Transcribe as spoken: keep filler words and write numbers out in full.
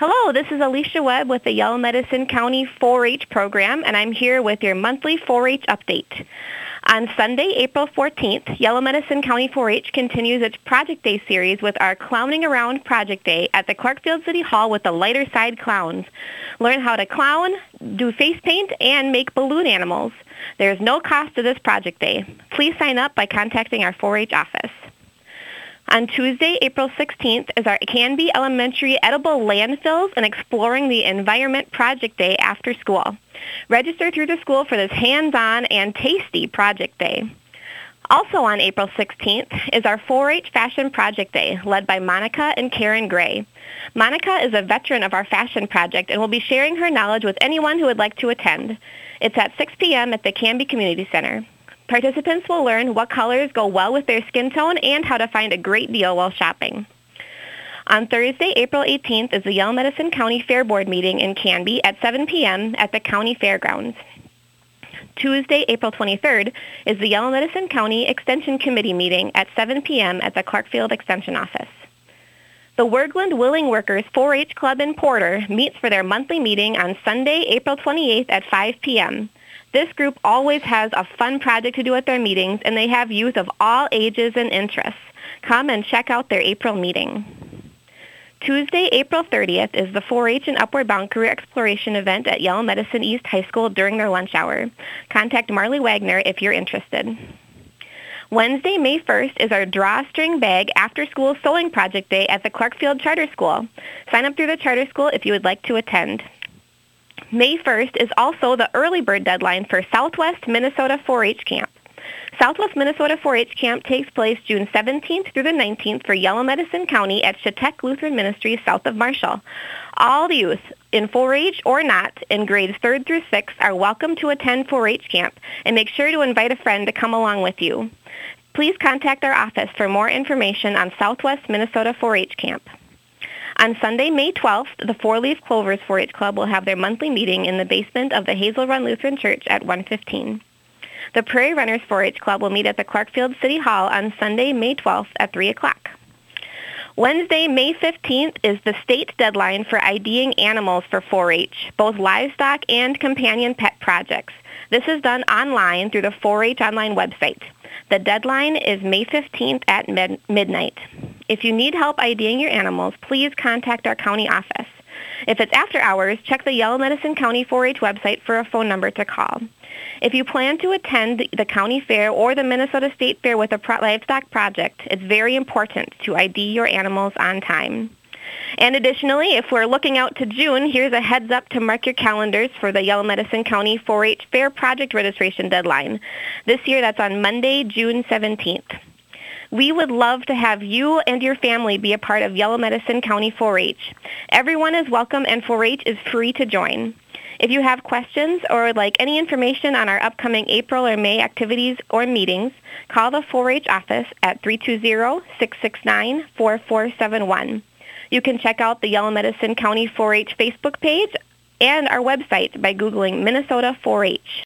Hello, this is Alicia Webb with the Yellow Medicine County four H program, and I'm here with your monthly four H update. On Sunday, April fourteenth, Yellow Medicine County four H continues its Project Day series with our Clowning Around Project Day at the Clarkfield City Hall with the Lighter Side Clowns. Learn how to clown, do face paint, and make balloon animals. There is no cost to this Project Day. Please sign up by contacting our four H office. On Tuesday, April sixteenth, is our Canby Elementary Edible Landfills and Exploring the Environment Project Day after school. Register through the school for this hands-on and tasty Project Day. Also on April sixteenth is our four H Fashion Project Day, led by Monica and Karen Gray. Monica is a veteran of our fashion project and will be sharing her knowledge with anyone who would like to attend. It's at six p.m. at the Canby Community Center. Participants will learn what colors go well with their skin tone and how to find a great deal while shopping. On Thursday, April eighteenth, is the Yellow Medicine County Fair Board meeting in Canby at seven p.m. at the County Fairgrounds. Tuesday, April twenty-third, is the Yellow Medicine County Extension Committee meeting at seven p.m. at the Clarkfield Extension Office. The Wergland Willing Workers four H Club in Porter meets for their monthly meeting on Sunday, April twenty-eighth at five p.m. This group always has a fun project to do at their meetings, and they have youth of all ages and interests. Come and check out their April meeting. Tuesday, April thirtieth, is the four H and Upward Bound Career Exploration event at Yellow Medicine East High School during their lunch hour. Contact Marley Wagner if you're interested. Wednesday, May first, is our Drawstring Bag After School Sewing Project Day at the Clarkfield Charter School. Sign up through the Charter School if you would like to attend. May first is also the early bird deadline for Southwest Minnesota four H Camp. Southwest Minnesota four H Camp takes place June seventeenth through the nineteenth for Yellow Medicine County at Chautauqua Lutheran Ministries south of Marshall. All youth in four H or not in grades third through sixth are welcome to attend four H Camp, and make sure to invite a friend to come along with you. Please contact our office for more information on Southwest Minnesota four H Camp. On Sunday, May twelfth, the Four Leaf Clovers four H Club will have their monthly meeting in the basement of the Hazel Run Lutheran Church at one fifteen. The Prairie Runners four H Club will meet at the Clarkfield City Hall on Sunday, May twelfth at three o'clock. Wednesday, May fifteenth, is the state deadline for IDing animals for four H, both livestock and companion pet projects. This is done online through the four H online website. The deadline is May fifteenth at mid- midnight. If you need help IDing your animals, please contact our county office. If it's after hours, check the Yellow Medicine County four H website for a phone number to call. If you plan to attend the county fair or the Minnesota State Fair with a pro- livestock project, it's very important to I D your animals on time. And additionally, if we're looking out to June, here's a heads up to mark your calendars for the Yellow Medicine County four H Fair project registration deadline. This year, that's on Monday, June seventeenth. We would love to have you and your family be a part of Yellow Medicine County four H. Everyone is welcome, and four H is free to join. If you have questions or would like any information on our upcoming April or May activities or meetings, call the four H office at three two zero, six six nine, four four seven one. You can check out the Yellow Medicine County four H Facebook page and our website by Googling Minnesota four H.